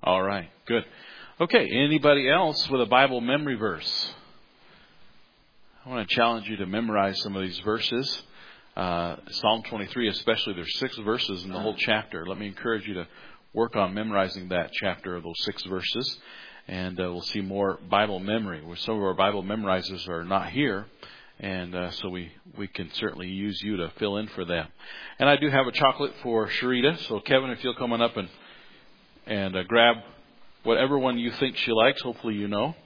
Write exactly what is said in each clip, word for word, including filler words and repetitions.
All right, good. Okay, anybody else with a Bible memory verse? I want to challenge you to memorize some of these verses. Uh, Psalm twenty-three especially, there's six verses in the whole chapter. Let me encourage you to work on memorizing that chapter of those six verses. And uh, we'll see more Bible memory, where some of our Bible memorizers are not here. And uh, so we, we can certainly use you to fill in for them. And I do have a chocolate for Sharita. So Kevin, if you'll come on up and and uh, grab whatever one you think she likes. Hopefully you know.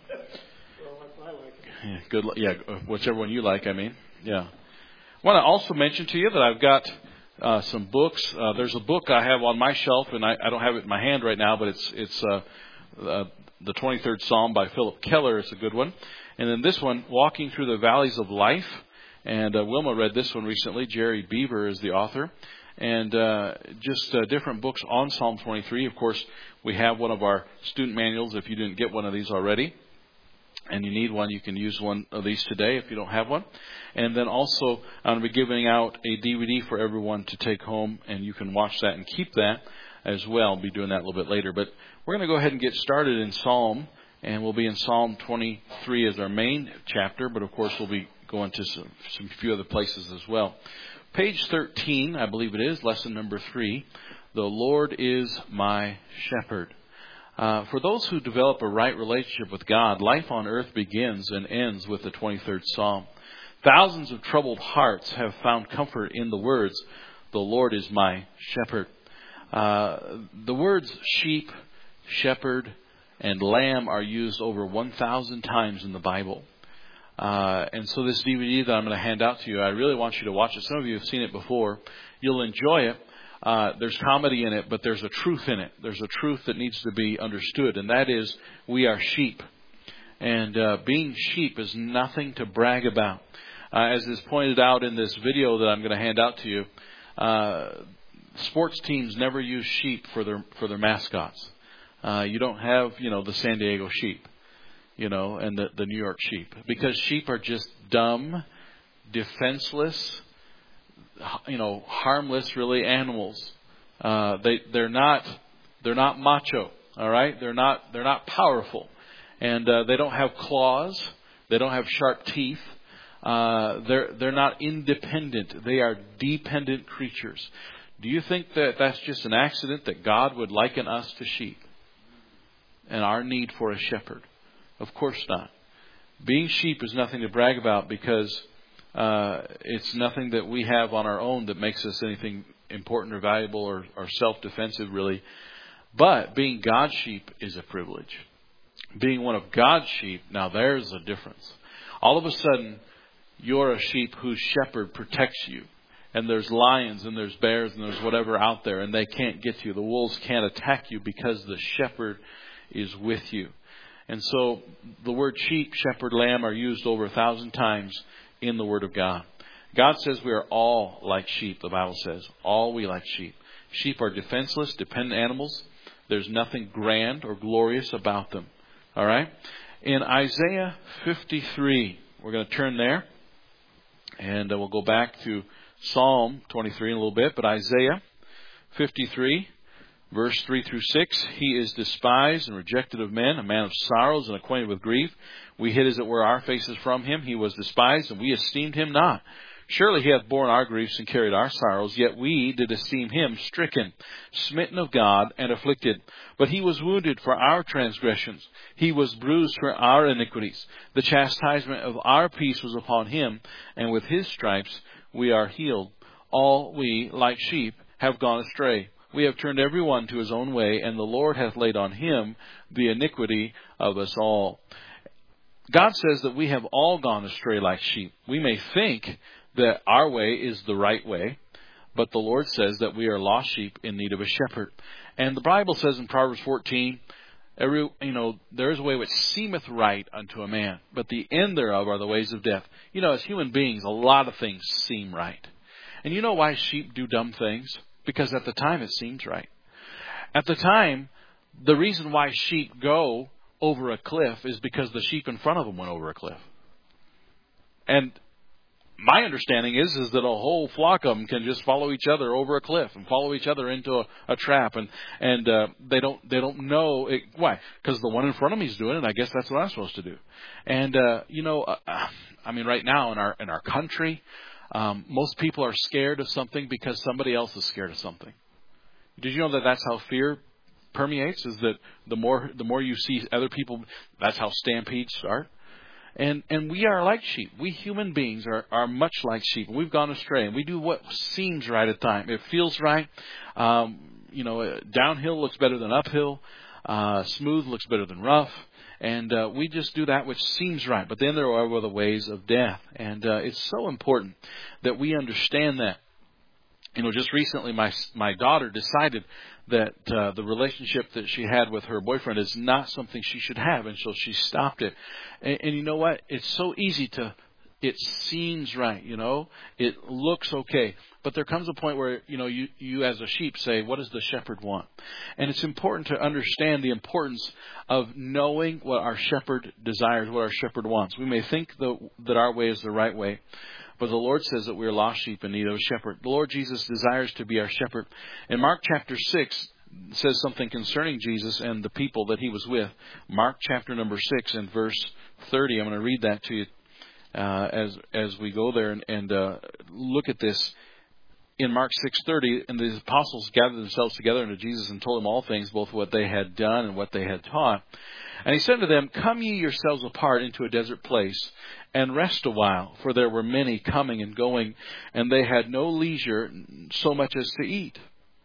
Yeah, good. Yeah, whichever one you like. I mean, yeah. I want to also mention to you that I've got uh, some books. Uh, there's a book I have on my shelf, and I, I don't have it in my hand right now, but it's it's uh, uh, the twenty-third Psalm by Philip Keller. It's a good one. And then this one, Walking Through the Valleys of Life. And uh, Wilma read this one recently. Jerry Beaver is the author. And uh, just uh, different books on Psalm twenty-three. Of course, we have one of our student manuals. If you didn't get one of these already, and you need one, you can use one of these today if you don't have one. And then also, I'm going to be giving out a D V D for everyone to take home, and you can watch that and keep that as well. I'll be doing that a little bit later. But we're going to go ahead and get started in Psalm, and we'll be in Psalm twenty-three as our main chapter, but of course we'll be going to some, some few other places as well. Page thirteen, I believe it is, lesson number three, The Lord is my shepherd. Uh, for those who develop a right relationship with God, life on earth begins and ends with the twenty-third Psalm. Thousands of troubled hearts have found comfort in the words, The Lord is my shepherd. Uh, the words sheep, shepherd, and lamb are used over one thousand times in the Bible. Uh, and so this D V D that I'm going to hand out to you, I really want you to watch it. Some of you have seen it before. You'll enjoy it. Uh, there's comedy in it, but there's a truth in it. There's a truth that needs to be understood, and that is we are sheep. And uh, being sheep is nothing to brag about. Uh, as is pointed out in this video that I'm going to hand out to you, uh, sports teams never use sheep for their for their mascots. Uh, you don't have, you know, the San Diego sheep, you know, and the, the New York sheep, because sheep are just dumb, defenseless, you know, harmless, really, animals. Uh, they they're not they're not macho. All right, they're not they're not powerful, and uh, they don't have claws. They don't have sharp teeth. Uh, they're they're not independent. They are dependent creatures. Do you think that that's just an accident that God would liken us to sheep and our need for a shepherd? Of course not. Being sheep is nothing to brag about, because uh, it's nothing that we have on our own that makes us anything important or valuable or, or self-defensive, really. But being God's sheep is a privilege. Being one of God's sheep, now there's a difference. All of a sudden, you're a sheep whose shepherd protects you. And there's lions and there's bears and there's whatever out there, and they can't get you. The wolves can't attack you because the shepherd is with you. And so the word sheep, shepherd, lamb are used over a thousand times in the Word of God. God says we are all like sheep, the Bible says. All we like sheep. Sheep are defenseless, dependent animals. There's nothing grand or glorious about them. All right? In Isaiah fifty-three, we're going to turn there. And we'll go back to Psalm twenty-three in a little bit. But Isaiah fifty-three, verse three through six. He is despised and rejected of men, a man of sorrows and acquainted with grief. We hid, as it were, our faces from him. He was despised, and we esteemed him not. Surely he hath borne our griefs and carried our sorrows, yet we did esteem him stricken, smitten of God, and afflicted. But he was wounded for our transgressions. He was bruised for our iniquities. The chastisement of our peace was upon him, and with his stripes we are healed. All we, like sheep, have gone astray. We have turned every one to his own way, and the Lord hath laid on him the iniquity of us all. God says that we have all gone astray like sheep. We may think that our way is the right way, but the Lord says that we are lost sheep in need of a shepherd. And the Bible says in Proverbs fourteen, every, you know, there is a way which seemeth right unto a man, but the end thereof are the ways of death. You know, as human beings, a lot of things seem right. And you know why sheep do dumb things? Because at the time it seems right. At the time, the reason why sheep go over a cliff is because the sheep in front of them went over a cliff. And my understanding is is that a whole flock of them can just follow each other over a cliff and follow each other into a, a trap, and and uh, they don't they don't know it, why, because the one in front of me is doing it. I guess that's what I'm supposed to do. And uh, you know, uh, I mean, right now in our in our country, um, most people are scared of something because somebody else is scared of something. Did you know that that's how fear permeates? Is that the more the more you see other people, that's how stampedes start. And and we are like sheep. We human beings are, are much like sheep. We've gone astray, and we do what seems right at the time. It feels right. Um, you know, downhill looks better than uphill. Uh, smooth looks better than rough. And uh, we just do that which seems right. But then there are the ways of death. And uh, it's so important that we understand that. You know, just recently my my daughter decided that uh, the relationship that she had with her boyfriend is not something she should have, and so she stopped it. And, and you know what? It's so easy to, it seems right, you know, it looks okay, but there comes a point where, you know, you, you as a sheep say, what does the shepherd want? And it's important to understand the importance of knowing what our shepherd desires, what our shepherd wants. We may think the, that our way is the right way, but the Lord says that we are lost sheep in need of a shepherd. The Lord Jesus desires to be our shepherd. In Mark chapter six says something concerning Jesus and the people that he was with. Mark chapter number six and verse thirty. I'm going to read that to you uh, as as we go there and, and uh, look at this. In Mark six thirty, and the apostles gathered themselves together unto Jesus and told him all things, both what they had done and what they had taught. And he said to them, come ye yourselves apart into a desert place, and rest a while, for there were many coming and going, and they had no leisure so much as to eat.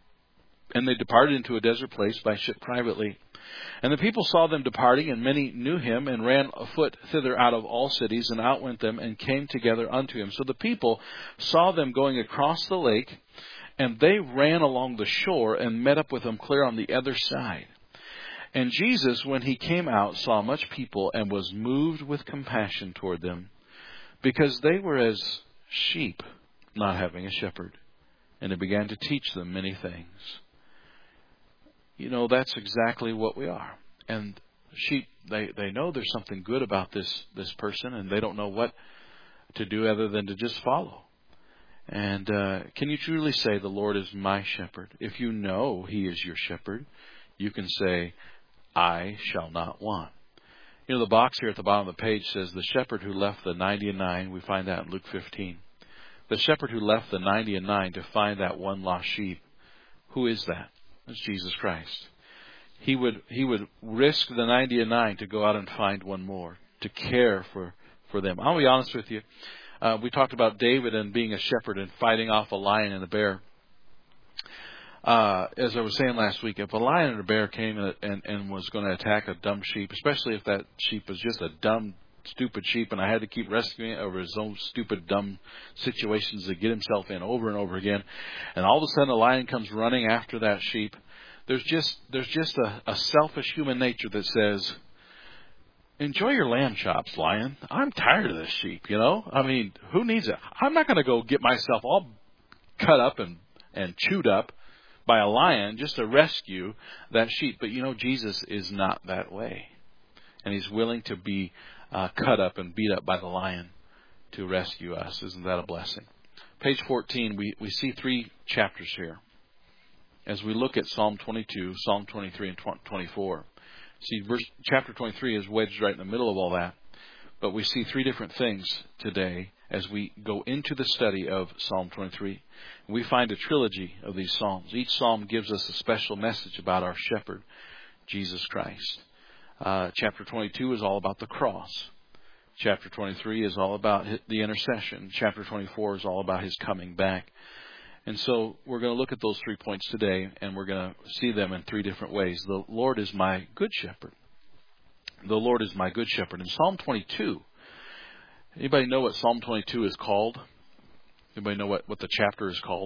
And they departed into a desert place by ship privately. And the people saw them departing, and many knew him, and ran afoot thither out of all cities, and outwent them, and came together unto him. So the people saw them going across the lake, and they ran along the shore, and met up with them clear on the other side. And Jesus, when he came out, saw much people, and was moved with compassion toward them, because they were as sheep, not having a shepherd. And he began to teach them many things. You know, that's exactly what we are. And sheep, they, they know there's something good about this, this person, and they don't know what to do other than to just follow. And uh, can you truly say, the Lord is my shepherd? If you know he is your shepherd, you can say, I shall not want. You know, the box here at the bottom of the page says, the shepherd who left the ninety and nine, we find that in Luke fifteen. The shepherd who left the ninety and nine to find that one lost sheep. Who is that? It's Jesus Christ. He would he would risk the ninety and nine to go out and find one more, to care for, for them. I'll be honest with you. Uh, we talked about David and being a shepherd and fighting off a lion and a bear. Uh, as I was saying last week, if a lion and a bear came and, and, and was going to attack a dumb sheep, especially if that sheep was just a dumb, stupid sheep, and I had to keep rescuing it over his own stupid, dumb situations to get himself in over and over again, and all of a sudden a lion comes running after that sheep, there's just there's just a, a selfish human nature that says, enjoy your lamb chops, lion. I'm tired of this sheep, you know? I mean, who needs it? I'm not going to go get myself all cut up and, and chewed up by a lion just to rescue that sheep. But you know, Jesus is not that way. And he's willing to be uh, cut up and beat up by the lion to rescue us. Isn't that a blessing? Page fourteen, we, we see three chapters here. As we look at Psalm twenty-two, Psalm twenty-three, and twenty-four. See, verse, chapter twenty-three is wedged right in the middle of all that. But we see three different things today as we go into the study of Psalm twenty-three. We find a trilogy of these psalms. Each psalm gives us a special message about our shepherd, Jesus Christ. Uh, chapter twenty-two is all about the cross. Chapter twenty-three is all about the intercession. Chapter twenty-four is all about his coming back. And so we're going to look at those three points today, and we're going to see them in three different ways. The Lord is my good shepherd. The Lord is my good shepherd. In Psalm twenty-two, anybody know what Psalm twenty-two is called? Anybody know what, what the chapter is called?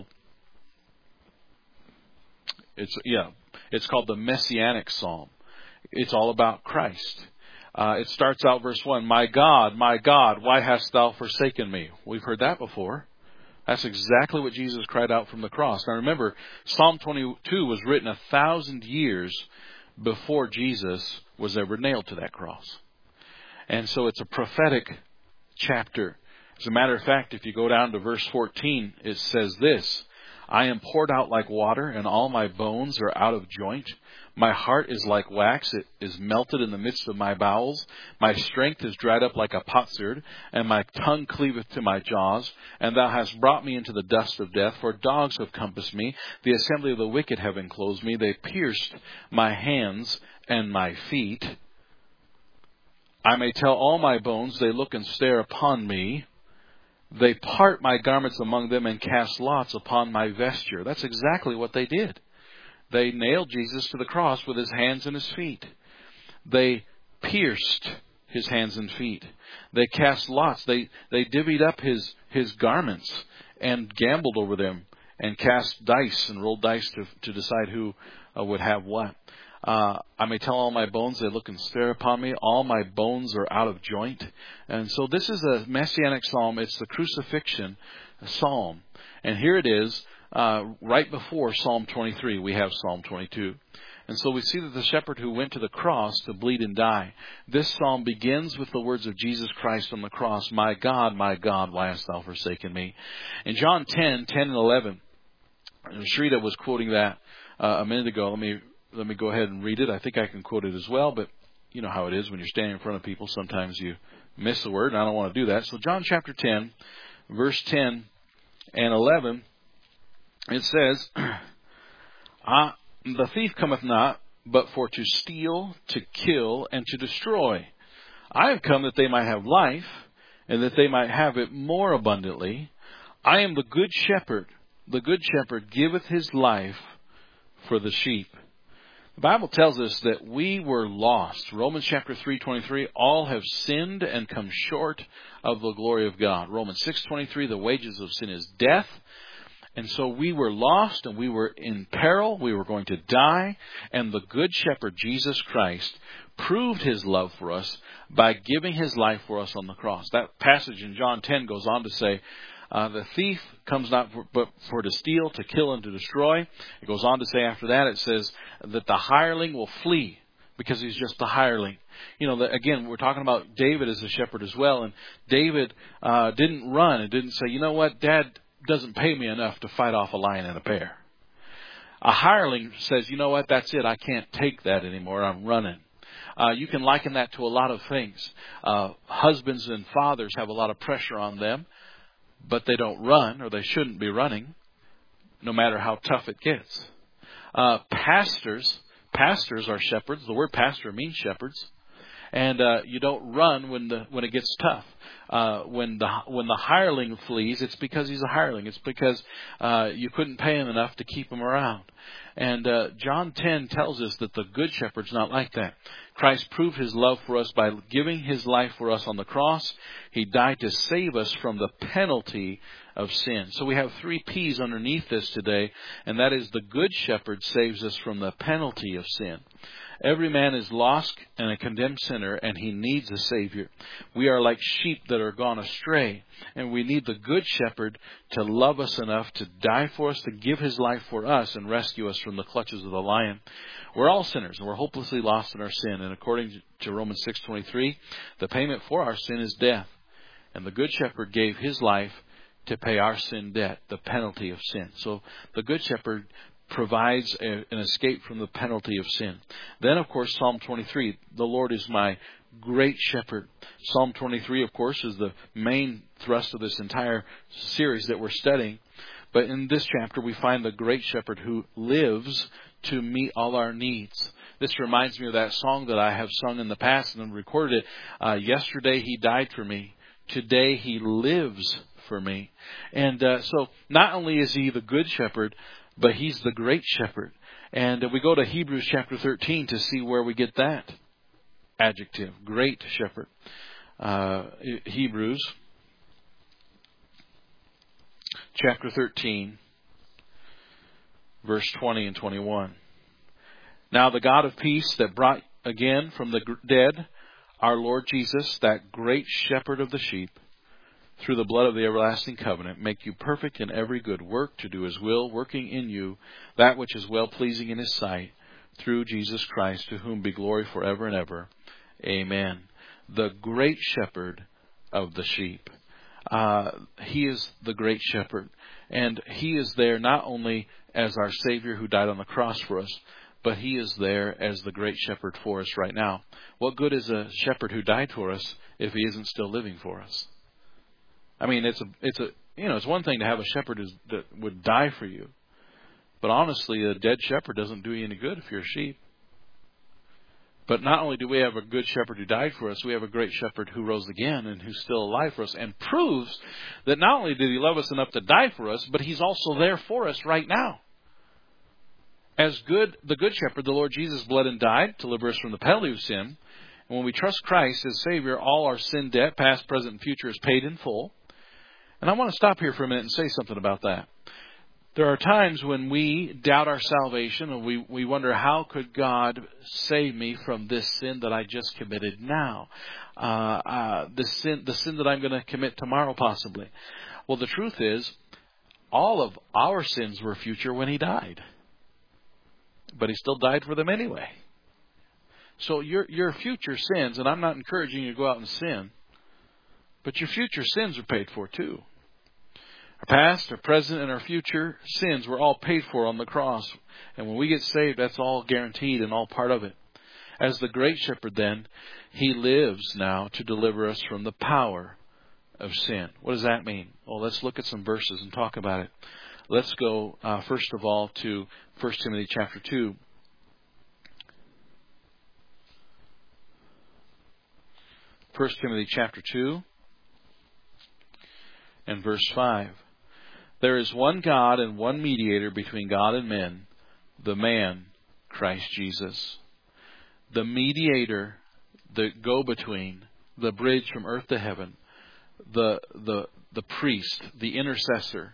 It's yeah, it's called the Messianic Psalm. It's all about Christ. Uh, it starts out verse one, my God, my God, why hast thou forsaken me? We've heard that before. That's exactly what Jesus cried out from the cross. Now remember, Psalm twenty-two was written a thousand years before Jesus was ever nailed to that cross. And so it's a prophetic chapter. As a matter of fact, if you go down to verse fourteen, it says this, I am poured out like water, and all my bones are out of joint. My heart is like wax, it is melted in the midst of my bowels. My strength is dried up like a potsherd, and my tongue cleaveth to my jaws. And thou hast brought me into the dust of death, for dogs have compassed me. The assembly of the wicked have enclosed me. They pierced my hands and my feet. I may tell all my bones, they look and stare upon me. They part my garments among them and cast lots upon my vesture. That's exactly what they did. They nailed Jesus to the cross with his hands and his feet. They pierced his hands and feet. They cast lots. They they divvied up his, his garments and gambled over them and cast dice and rolled dice to, to decide who uh, would have what. Uh, I may tell all my bones, they look and stare upon me. All my bones are out of joint. And so this is a messianic psalm. It's the crucifixion psalm. And here it is, uh, right before Psalm twenty-three. We have Psalm twenty-two. And so we see that the shepherd who went to the cross to bleed and die. This psalm begins with the words of Jesus Christ on the cross. My God, my God, why hast thou forsaken me? In John ten, ten and eleven, Shrita was quoting that uh, a minute ago. Let me Let me go ahead and read it. I think I can quote it as well, but you know how it is when you're standing in front of people. Sometimes you miss the word, and I don't want to do that. So John chapter ten, verse ten and eleven, it says, ah, the thief cometh not, but for to steal, to kill, and to destroy. I have come that they might have life, and that they might have it more abundantly. I am the good shepherd. The good shepherd giveth his life for the sheep. The Bible tells us that we were lost. Romans chapter three twenty-three, all have sinned and come short of the glory of God. Romans six twenty-three, the wages of sin is death. And so we were lost and we were in peril. We were going to die. And the good shepherd, Jesus Christ, proved his love for us by giving his life for us on the cross. That passage in John ten goes on to say, Uh, the thief comes not for, but for to steal, to kill, and to destroy. It goes on to say after that, it says that the hireling will flee because he's just the hireling. You know, the, again, we're talking about David as a shepherd as well. And David uh, didn't run and didn't say, you know what, Dad doesn't pay me enough to fight off a lion and a bear. A hireling says, you know what, that's it. I can't take that anymore. I'm running. Uh, you can liken that to a lot of things. Uh, husbands and fathers have a lot of pressure on them, but they don't run, or they shouldn't be running, no matter how tough it gets. Uh, pastors, pastors are shepherds. The word pastor means shepherds. And uh, you don't run when the when it gets tough. Uh, when the when the hireling flees, it's because he's a hireling. It's because uh, you couldn't pay him enough to keep him around. And uh, John ten tells us that the good shepherd's not like that. Christ proved his love for us by giving his life for us on the cross. He died to save us from the penalty of sin. So we have three P's underneath this today, and that is the good shepherd saves us from the penalty of sin. Every man is lost and a condemned sinner, and he needs a Savior. We are like sheep that are gone astray, and we need the good shepherd to love us enough to die for us, to give his life for us, and rescue us from the clutches of the lion. We're all sinners, and we're hopelessly lost in our sin. And according to Romans six twenty-three, the payment for our sin is death. And the good shepherd gave his life to pay our sin debt, the penalty of sin. So the good shepherd provides a, an escape from the penalty of sin. Then, of course, Psalm twenty-three, the Lord is my great shepherd. Psalm twenty-three, of course, is the main thrust of this entire series that we're studying. But in this chapter, we find the great shepherd who lives to meet all our needs. This reminds me of that song that I have sung in the past and recorded it. Uh, yesterday he died for me. Today he lives for me. And uh, so not only is he the good shepherd, but he's the great shepherd. And we go to Hebrews chapter thirteen to see where we get that adjective, great shepherd. Uh, Hebrews chapter thirteen, verse twenty and twenty-one. Now the God of peace that brought again from the dead our Lord Jesus, that great shepherd of the sheep, through the blood of the everlasting covenant, make you perfect in every good work to do his will, working in you that which is well-pleasing in his sight, through Jesus Christ, to whom be glory forever and ever. Amen. The great shepherd of the sheep. Uh, he is the great shepherd. And He is there not only as our Savior who died on the cross for us, but He is there as the great shepherd for us right now. What good is a shepherd who died for us if He isn't still living for us? I mean, it's a, it's a, you know, it's one thing to have a shepherd who's, that would die for you. But honestly, a dead shepherd doesn't do you any good if you're a sheep. But not only do we have a good shepherd who died for us, we have a great shepherd who rose again and who's still alive for us, and proves that not only did He love us enough to die for us, but He's also there for us right now. As good, the good shepherd, the Lord Jesus bled and died to deliver us from the penalty of sin. And when we trust Christ as Savior, all our sin debt, past, present, and future, is paid in full. And I want to stop here for a minute and say something about that. There are times when we doubt our salvation and we, we wonder, how could God save me from this sin that I just committed now? Uh, uh, the sin, the sin that I'm going to commit tomorrow possibly. Well, the truth is, all of our sins were future when He died. But He still died for them anyway. So your, your future sins, and I'm not encouraging you to go out and sin, but your future sins are paid for too. Our past, our present, and our future sins were all paid for on the cross. And when we get saved, that's all guaranteed and all part of it. As the great shepherd then, He lives now to deliver us from the power of sin. What does that mean? Well, let's look at some verses and talk about it. Let's go, uh, first of all, to First Timothy chapter two. First Timothy chapter two and verse five. There is one God and one mediator between God and men, the man, Christ Jesus. The mediator, the go-between, the bridge from earth to heaven, the, the, the priest, the intercessor,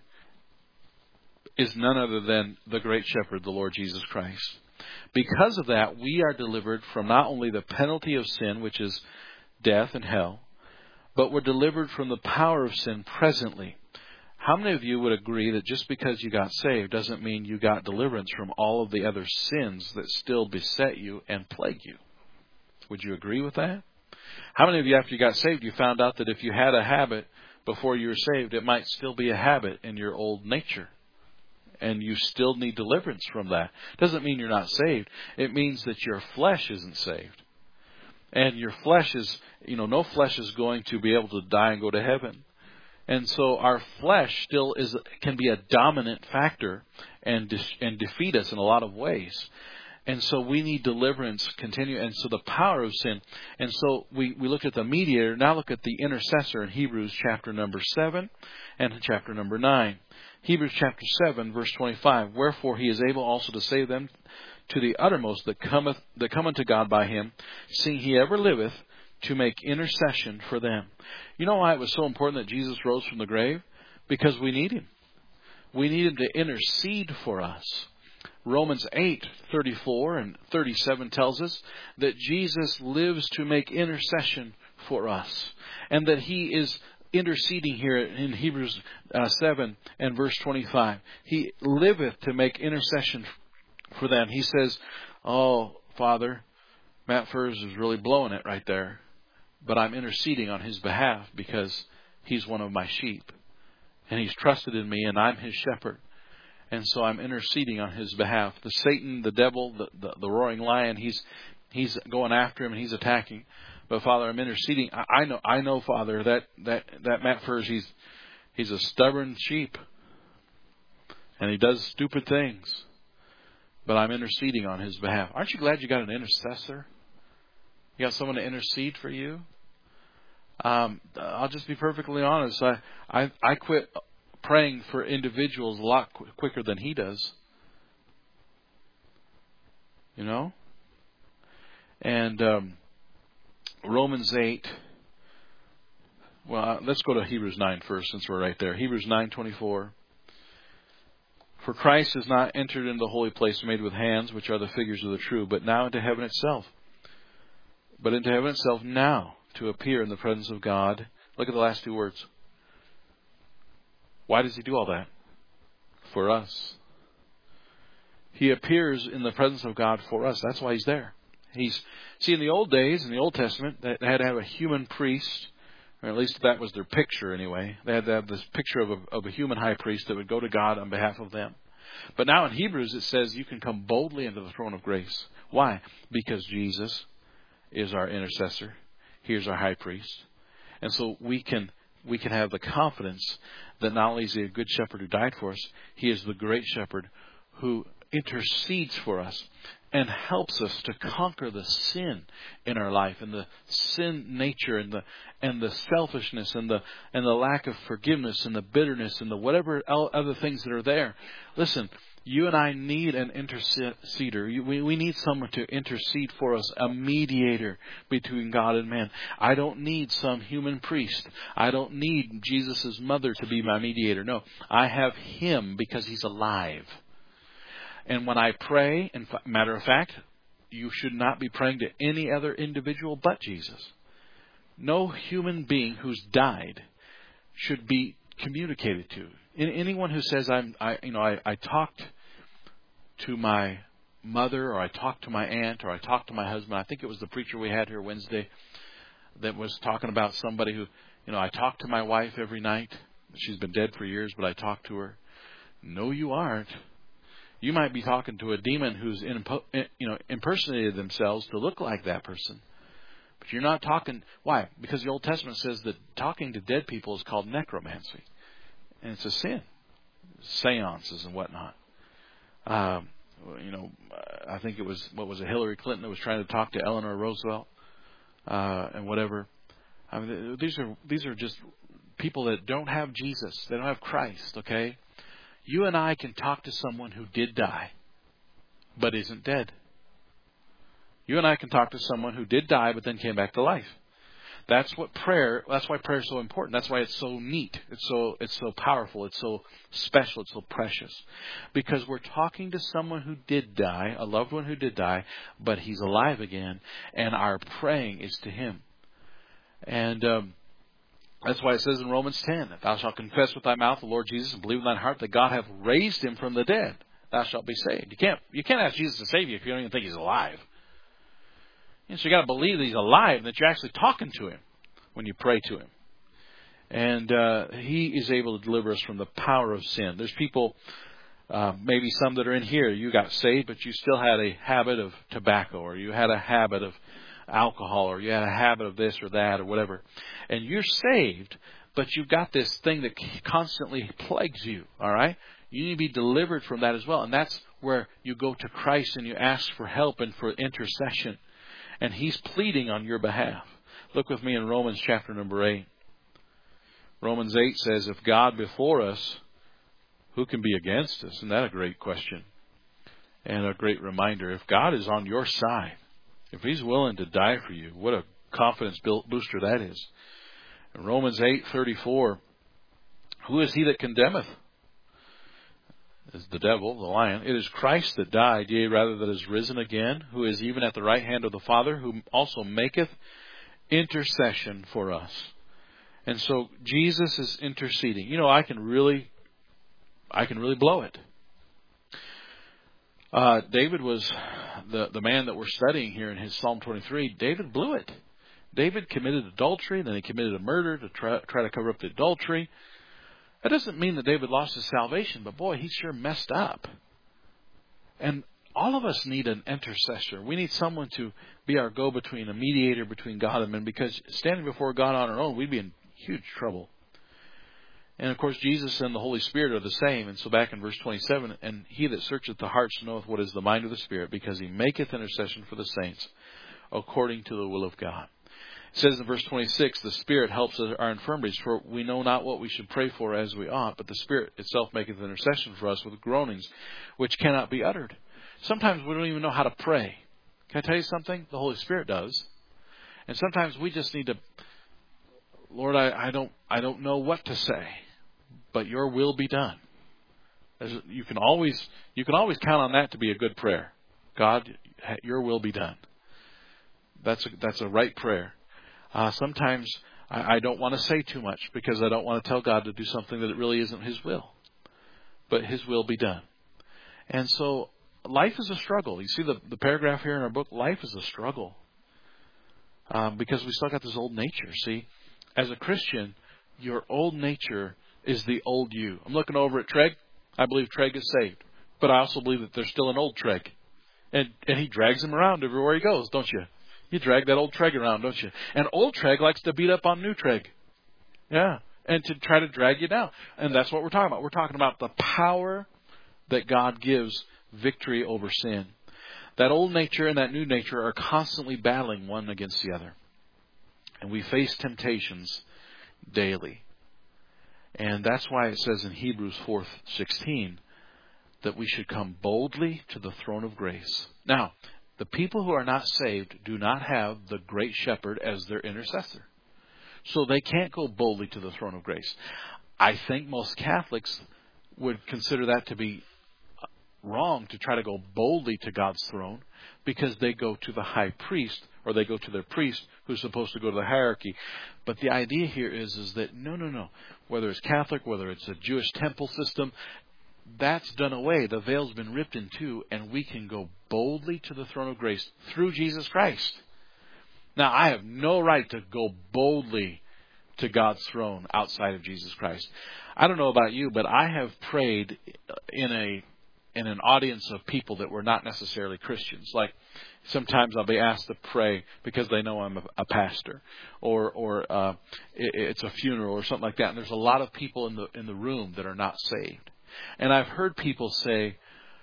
is none other than the great shepherd, the Lord Jesus Christ. Because of that, we are delivered from not only the penalty of sin, which is death and hell, but we're delivered from the power of sin presently. How many of you would agree that just because you got saved doesn't mean you got deliverance from all of the other sins that still beset you and plague you? Would you agree with that? How many of you, after you got saved, you found out that if you had a habit before you were saved, it might still be a habit in your old nature? And you still need deliverance from that. Doesn't mean you're not saved. It means that your flesh isn't saved. And your flesh is, you know, no flesh is going to be able to die and go to heaven. And so our flesh still is can be a dominant factor and de- and defeat us in a lot of ways. And so we need deliverance continue. And so the power of sin. And so we, we looked at the mediator. Now look at the intercessor in Hebrews chapter number seven and chapter number nine. Hebrews chapter seven, verse twenty-five. Wherefore He is able also to save them to the uttermost that cometh that come unto God by Him, seeing He ever liveth to make intercession for them. You know why it was so important that Jesus rose from the grave? Because we need Him. We need Him to intercede for us. Romans eight, thirty-four and thirty-seven tells us that Jesus lives to make intercession for us. And that He is interceding here in Hebrews uh, seven and verse twenty-five. He liveth to make intercession for them. He says, oh, Father, Matt Furs is really blowing it right there. But I'm interceding on his behalf because he's one of my sheep. And he's trusted in me and I'm his shepherd. And so I'm interceding on his behalf. The Satan, the devil, the, the, the roaring lion, he's he's going after him and he's attacking. But Father, I'm interceding. I, I know, I know, Father, that, that, that Matt Furs, he's he's a stubborn sheep. And he does stupid things. But I'm interceding on his behalf. Aren't you glad you got an intercessor? You got someone to intercede for you? Um, I'll just be perfectly honest. I, I, I quit praying for individuals a lot qu- quicker than he does. You know? And um, Romans eight. Well, let's go to Hebrews nine first, since we're right there. Hebrews nine twenty-four. For Christ has not entered into the holy place made with hands, which are the figures of the true, but now into heaven itself. But into heaven itself now, to appear in the presence of God. Look at the last two words. Why does He do all that? For us. He appears in the presence of God for us. That's why He's there. He's see, in the old days, in the Old Testament, they had to have a human priest, Or at least that was their picture anyway. They had to have this picture of a, of a human high priest that would go to God on behalf of them. But now in Hebrews it says you can come boldly into the throne of grace. Why? Because Jesus is our intercessor. He is our high priest. And so we can we can have the confidence that not only is he a good shepherd who died for us, he is the great shepherd who intercedes for us and helps us to conquer the sin in our life, and the sin nature, and the and the selfishness, and the and the lack of forgiveness, and the bitterness, and the whatever other things that are there. Listen, you and I need an interceder. We, we need someone to intercede for us, a mediator between God and man. I don't need some human priest. I don't need Jesus' mother to be my mediator. No, I have him because he's alive. And when I pray, in matter of fact, you should not be praying to any other individual but Jesus. No human being who's died should be communicated to. Anyone who says, I'm, I, you know, I, I talked to my mother, or I talked to my aunt, or I talked to my husband. I think it was the preacher we had here Wednesday that was talking about somebody who, you know, I talk to my wife every night. She's been dead for years, but I talk to her. No, you aren't. You might be talking to a demon who's in, you know, impersonated themselves to look like that person. But you're not talking. Why? Because the Old Testament says that talking to dead people is called necromancy. And it's a sin. Seances and whatnot. Um, you know, I think it was, what was it, Hillary Clinton that was trying to talk to Eleanor Roosevelt uh, and whatever. I mean, these are these are just people that don't have Jesus. They don't have Christ, okay? You and I can talk to someone who did die, but isn't dead. You and I can talk to someone who did die, but then came back to life. That's what prayer, that's why prayer is so important. That's why it's so neat. It's so, it's so powerful. It's so special. It's so precious. Because we're talking to someone who did die, a loved one who did die, but he's alive again. And our praying is to him. And, um, that's why it says in Romans ten, if thou shalt confess with thy mouth the Lord Jesus and believe in thine heart that God hath raised him from the dead, thou shalt be saved. You can't, you can't ask Jesus to save you if you don't even think he's alive. And so you got to believe that he's alive and that you're actually talking to him when you pray to him. And uh, he is able to deliver us from the power of sin. There's people, uh, maybe some that are in here, you got saved, but you still had a habit of tobacco, or you had a habit of alcohol, or you had a habit of this or that or whatever. And you're saved, but you've got this thing that constantly plagues you, all right? You need to be delivered from that as well. And that's where you go to Christ and you ask for help and for intercession. And he's pleading on your behalf. Look with me in Romans chapter number eight. Romans eight says, if God before us, who can be against us? Isn't that a great question? And a great reminder. If God is on your side, if he's willing to die for you, what a confidence booster that is. In Romans eight thirty-four, who is he that condemneth? Is the devil, the lion. It is Christ that died, yea, rather that is risen again, who is even at the right hand of the Father, who also maketh intercession for us. And so Jesus is interceding. You know, I can really, I can really blow it. Uh, David was the, the man that we're studying here in his Psalm twenty-three. David blew it. David committed adultery, then he committed a murder to try, try to cover up the adultery. That doesn't mean that David lost his salvation, but boy, he sure messed up. And all of us need an intercessor. We need someone to be our go-between, a mediator between God and men, because standing before God on our own, we'd be in huge trouble. And of course, Jesus and the Holy Spirit are the same. And so back in verse twenty-seven, and he that searcheth the hearts knoweth what is the mind of the Spirit, because he maketh intercession for the saints according to the will of God. It says in verse twenty-six, the Spirit helps our infirmities, for we know not what we should pray for as we ought, but the Spirit itself maketh intercession for us with groanings which cannot be uttered. Sometimes we don't even know how to pray. Can I tell you something? The Holy Spirit does. And sometimes we just need to, Lord, I, I don't I don't know what to say, but your will be done. There's, you can always you can always count on that to be a good prayer. God, your will be done. That's a, that's a right prayer. Uh, sometimes I, I don't want to say too much because I don't want to tell God to do something that it really isn't his will. But his will be done. And so life is a struggle. You see the, the paragraph here in our book, life is a struggle. Um, because we still got this old nature, see. as a Christian, your old nature is the old you. I'm looking over at Treg. I believe Treg is saved. But I also believe that there's still an old Treg. And and he drags him around everywhere he goes, don't you? You drag that old Treg around, don't you? And old Treg likes to beat up on new Treg. Yeah. And to try to drag you down. And that's what we're talking about. We're talking about the power that God gives victory over sin. That old nature and that new nature are constantly battling one against the other. And we face temptations daily. And that's why it says in Hebrews four sixteen that we should come boldly to the throne of grace. Now, the people who are not saved do not have the great shepherd as their intercessor. So they can't go boldly to the throne of grace. I think most Catholics would consider that to be wrong, to try to go boldly to God's throne, because they go to the high priest, or they go to their priest who's supposed to go to the hierarchy. But the idea here is, is that no, no, no. Whether it's Catholic, whether it's a Jewish temple system, that's done away. The veil's been ripped in two, and we can go boldly to the throne of grace through Jesus Christ. Now, I have no right to go boldly to God's throne outside of Jesus Christ. I don't know about you, but I have prayed in a in an audience of people that were not necessarily Christians. Like, sometimes I'll be asked to pray because they know I'm a, a pastor, or or uh, it, it's a funeral or something like that. And there's a lot of people in the in the room that are not saved. And I've heard people say,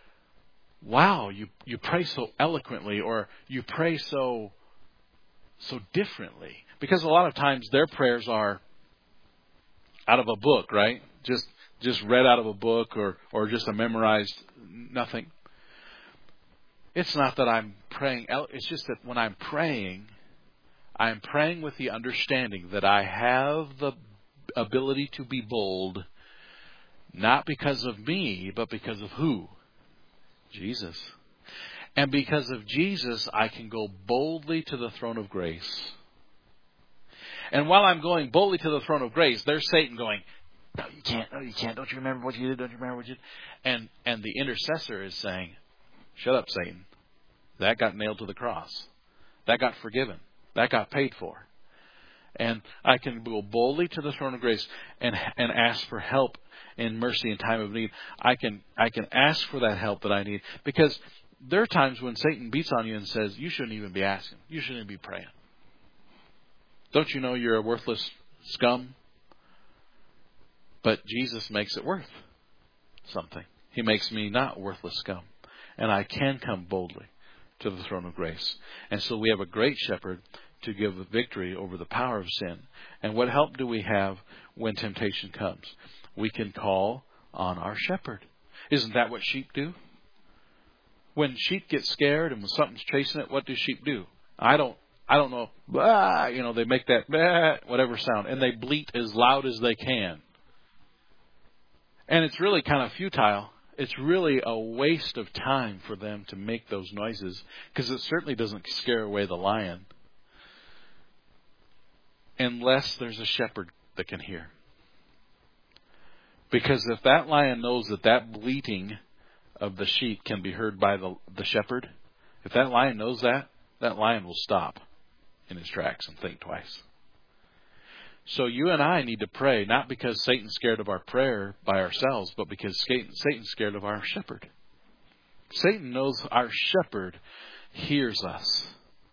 "Wow, you you pray so eloquently," or "You pray so so differently," because a lot of times their prayers are out of a book, right? Just just read out of a book, or or just a memorized nothing. It's not that I'm praying. It's just that when I'm praying, I'm praying with the understanding that I have the ability to be bold, not because of me, but because of who? Jesus. And because of Jesus, I can go boldly to the throne of grace. And while I'm going boldly to the throne of grace, there's Satan going, "No, you can't. No, you can't. Don't you remember what you did? Don't you remember what you did?" And, and the intercessor is saying, "Shut up, Satan. That got nailed to the cross. That got forgiven. That got paid for." And I can go boldly to the throne of grace and and ask for help and mercy in time of need. I can I can ask for that help that I need, because there are times when Satan beats on you and says, "You shouldn't even be asking. You shouldn't even be praying. Don't you know you're a worthless scum?" But Jesus makes it worth something. He makes me not worthless scum. And I can come boldly to the throne of grace. And so we have a great shepherd to give the victory over the power of sin. And what help do we have when temptation comes? We can call on our shepherd. Isn't that what sheep do? When sheep get scared and when something's chasing it, what do sheep do? I don't I don't know. Bah, you know, they make that bah, whatever sound, and they bleat as loud as they can. And it's really kind of futile. It's really a waste of time for them to make those noises, because it certainly doesn't scare away the lion, unless there's a shepherd that can hear. Because if that lion knows that that bleating of the sheep can be heard by the, the shepherd, if that lion knows that, that lion will stop in his tracks and think twice. So you and I need to pray, not because Satan's scared of our prayer by ourselves, but because Satan's scared of our shepherd. Satan knows our shepherd hears us.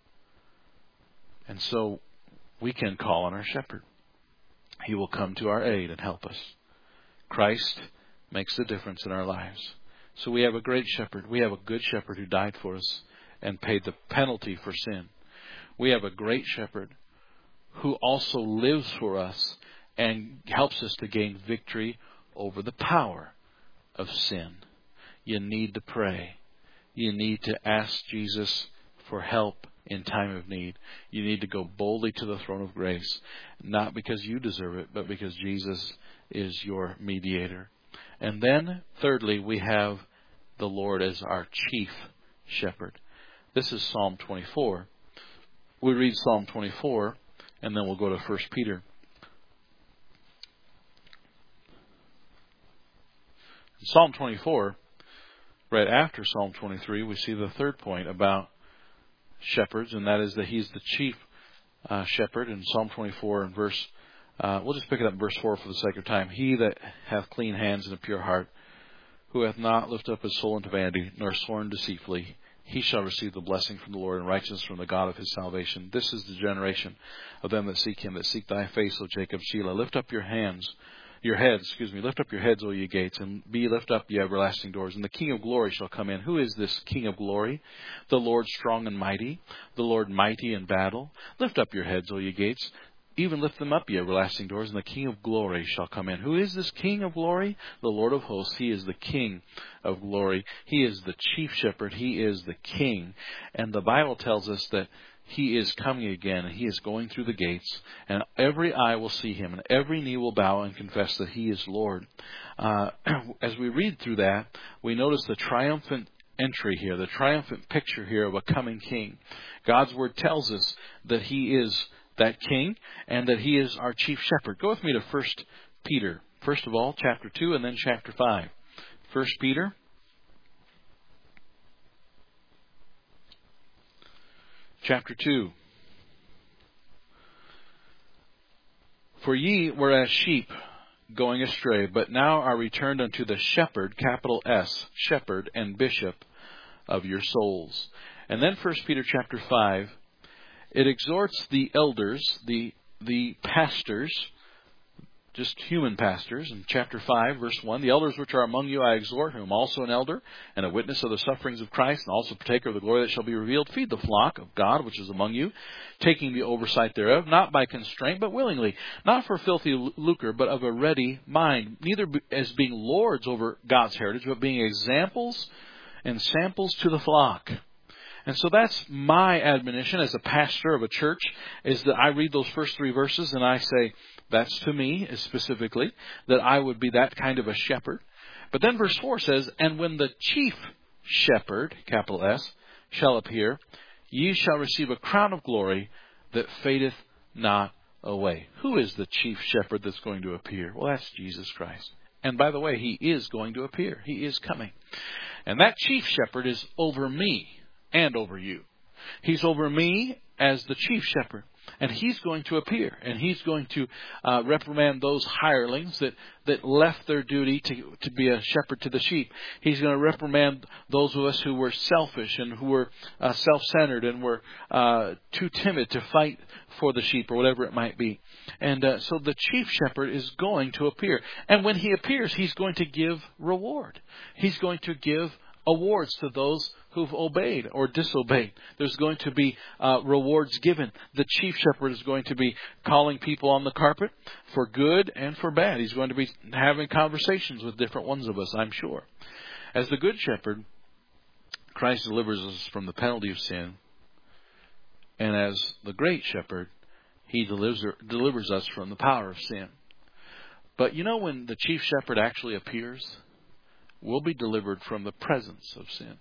And so we can call on our shepherd. He will come to our aid and help us. Christ makes the difference in our lives. So we have a great shepherd. We have a good shepherd who died for us and paid the penalty for sin. We have a great shepherd who also lives for us and helps us to gain victory over the power of sin. You need to pray. You need to ask Jesus for help in time of need. You need to go boldly to the throne of grace, not because you deserve it, but because Jesus is your mediator. And then, thirdly, we have the Lord as our chief shepherd. This is Psalm twenty-four. We read Psalm twenty-four, and then we'll go to First Peter. In Psalm twenty-four, right after Psalm twenty-three, we see the third point about shepherds, and that is that he's the chief uh, shepherd. In Psalm twenty-four and verse Uh, we'll just pick it up in verse four for the sake of time. He that hath clean hands and a pure heart, who hath not lifted up his soul unto vanity, nor sworn deceitfully, he shall receive the blessing from the Lord and righteousness from the God of his salvation. This is the generation of them that seek him, that seek thy face, O Jacob, Shelah. Lift up your hands, your heads, excuse me, lift up your heads, O ye gates, and be lift up, ye everlasting doors, and the King of glory shall come in. Who is this King of glory? The Lord strong and mighty, the Lord mighty in battle. Lift up your heads, O ye gates, even lift them up, ye everlasting doors, and the King of glory shall come in. Who is this King of glory? The Lord of hosts. He is the King of glory. He is the chief shepherd. He is the King. And the Bible tells us that he is coming again, and he is going through the gates, and every eye will see him, and every knee will bow and confess that he is Lord. Uh, as we read through that, we notice the triumphant entry here, the triumphant picture here of a coming king. God's word tells us that he is that king, and that he is our chief shepherd. Go with me to First Peter. First of all, chapter two, and then chapter five. First Peter. Chapter two. For ye were as sheep going astray, but now are returned unto the shepherd, capital S, shepherd and bishop of your souls. And then First Peter chapter five. It exhorts the elders, the the pastors, just human pastors. In chapter five, verse one, the elders which are among you I exhort, whom also an elder, and a witness of the sufferings of Christ, and also partaker of the glory that shall be revealed. Feed the flock of God which is among you, taking the oversight thereof, not by constraint, but willingly, not for filthy lucre, but of a ready mind, neither as being lords over God's heritage, but being examples and samples to the flock. And so that's my admonition as a pastor of a church, is that I read those first three verses and I say, that's to me specifically, that I would be that kind of a shepherd. But then verse four says, and when the chief shepherd, capital S, shall appear, ye shall receive a crown of glory that fadeth not away. Who is the chief shepherd that's going to appear? Well, that's Jesus Christ. And by the way, he is going to appear. He is coming. And that chief shepherd is over me. And over you. He's over me as the chief shepherd. And he's going to appear. And he's going to uh, reprimand those hirelings that, that left their duty to, to be a shepherd to the sheep. He's going to reprimand those of us who were selfish and who were uh, self-centered and were uh, too timid to fight for the sheep or whatever it might be. And uh, so the chief shepherd is going to appear. And when he appears, he's going to give reward. He's going to give awards to those who've obeyed or disobeyed. There's going to be uh, rewards given. The chief shepherd is going to be calling people on the carpet for good and for bad. He's going to be having conversations with different ones of us, I'm sure. As the good shepherd, Christ delivers us from the penalty of sin. And as the great shepherd, he delivers, delivers us from the power of sin. But you know, when the chief shepherd actually appears, we'll be delivered from the presence of sin.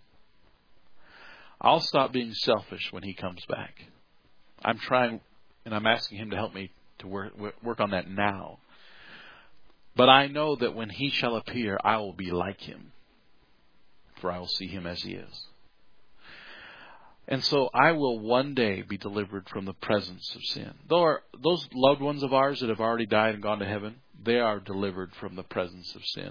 I'll stop being selfish when he comes back. I'm trying, and I'm asking him to help me to work, work on that now. But I know that when he shall appear, I will be like him, for I will see him as he is. And so I will one day be delivered from the presence of sin. Though our, those loved ones of ours that have already died and gone to heaven, they are delivered from the presence of sin.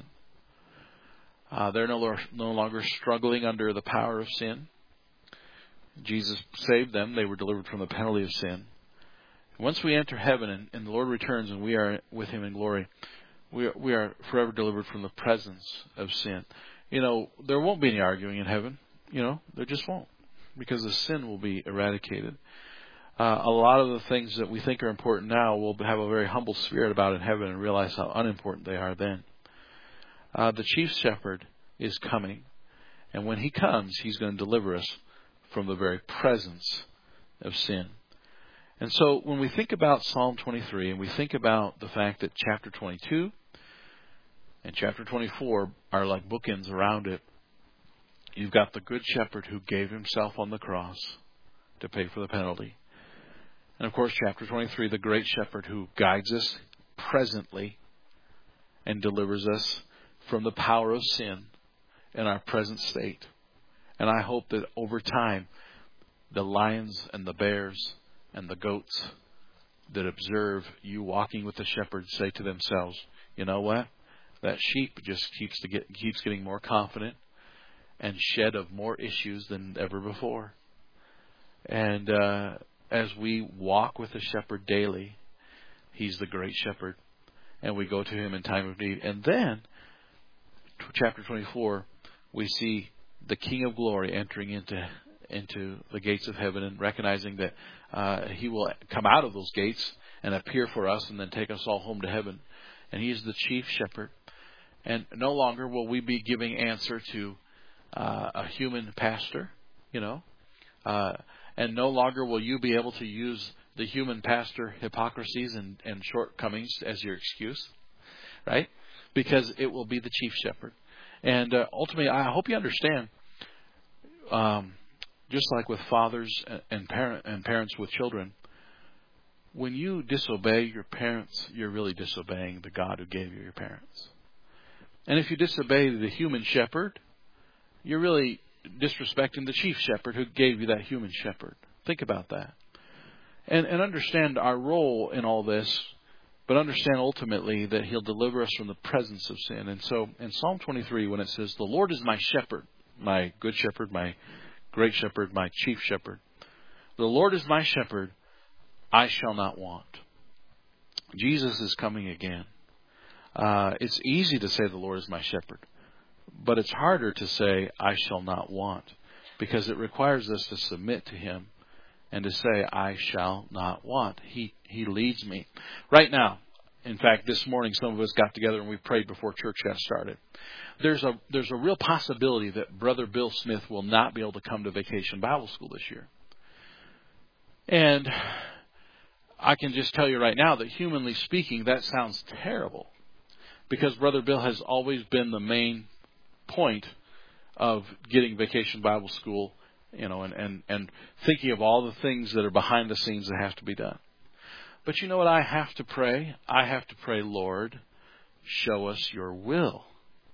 Uh, they're no, no longer struggling under the power of sin. Jesus saved them. They were delivered from the penalty of sin. Once we enter heaven and, and the Lord returns and we are with him in glory, we are, we are forever delivered from the presence of sin. You know, there won't be any arguing in heaven. You know, there just won't, because the sin will be eradicated. Uh, a lot of the things that we think are important now, we'll have a very humble spirit about in heaven and realize how unimportant they are then. Uh, the chief shepherd is coming. And when he comes, he's going to deliver us from the very presence of sin. And so when we think about Psalm twenty-three and we think about the fact that chapter twenty-two and chapter twenty-four are like bookends around it, you've got the good shepherd who gave himself on the cross to pay for the penalty. And of course, chapter twenty-three, the great shepherd who guides us presently and delivers us from the power of sin in our present state. And I hope that over time, the lions and the bears and the goats that observe you walking with the shepherd say to themselves, you know what? That sheep just keeps to get keeps getting more confident and shed of more issues than ever before. And uh, as we walk with the shepherd daily, he's the great shepherd, and we go to him in time of need. And then, chapter twenty-four, we see the King of Glory entering into into the gates of heaven and recognizing that uh, he will come out of those gates and appear for us and then take us all home to heaven. And he is the chief shepherd. And no longer will we be giving answer to uh, a human pastor, you know, uh, and no longer will you be able to use the human pastor hypocrisies and, and shortcomings as your excuse, right? Because it will be the chief shepherd. And uh, ultimately, I hope you understand, um, just like with fathers and parent and parents with children, when you disobey your parents, you're really disobeying the God who gave you your parents. And if you disobey the human shepherd, you're really disrespecting the chief shepherd who gave you that human shepherd. Think about that. And, and understand our role in all this, but understand ultimately that he'll deliver us from the presence of sin. And so in Psalm twenty-three, when it says, the Lord is my shepherd, my good shepherd, my great shepherd, my chief shepherd. The Lord is my shepherd, I shall not want. Jesus is coming again. Uh, it's easy to say the Lord is my shepherd, but it's harder to say I shall not want, because it requires us to submit to him and to say I shall not want. He he leads me. Right now, in fact, this morning some of us got together and we prayed before church got started. There's a there's a real possibility that Brother Bill Smith will not be able to come to Vacation Bible School this year. And I can just tell you right now that humanly speaking, that sounds terrible, because Brother Bill has always been the main point of getting Vacation Bible School, you know, and, and, and thinking of all the things that are behind the scenes that have to be done. But you know what I have to pray? I have to pray, Lord, show us your will.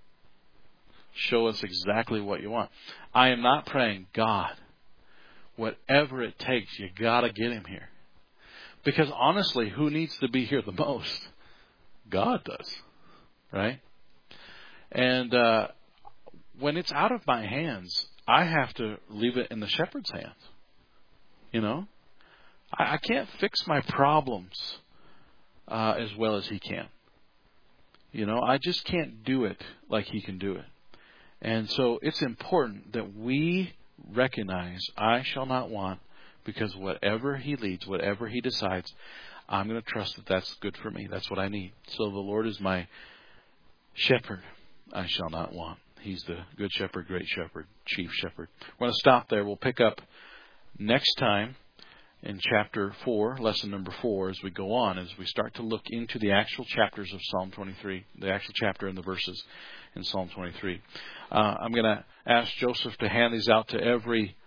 Show us exactly what you want. I am not praying, God, whatever it takes, you got to get him here. Because honestly, who needs to be here the most? God does, right? And uh, when it's out of my hands, I have to leave it in the shepherd's hands. You know? I, I can't fix my problems uh, as well as he can. You know, I just can't do it like he can do it. And so it's important that we recognize I shall not want, because whatever he leads, whatever he decides, I'm going to trust that that's good for me. That's what I need. So the Lord is my shepherd. I shall not want. He's the good shepherd, great shepherd, chief shepherd. We're going to stop there. We'll pick up next time in chapter four, lesson number four, as we go on, as we start to look into the actual chapters of Psalm twenty-three, the actual chapter and the verses in Psalm twenty-three. Uh, I'm going to ask Joseph to hand these out to every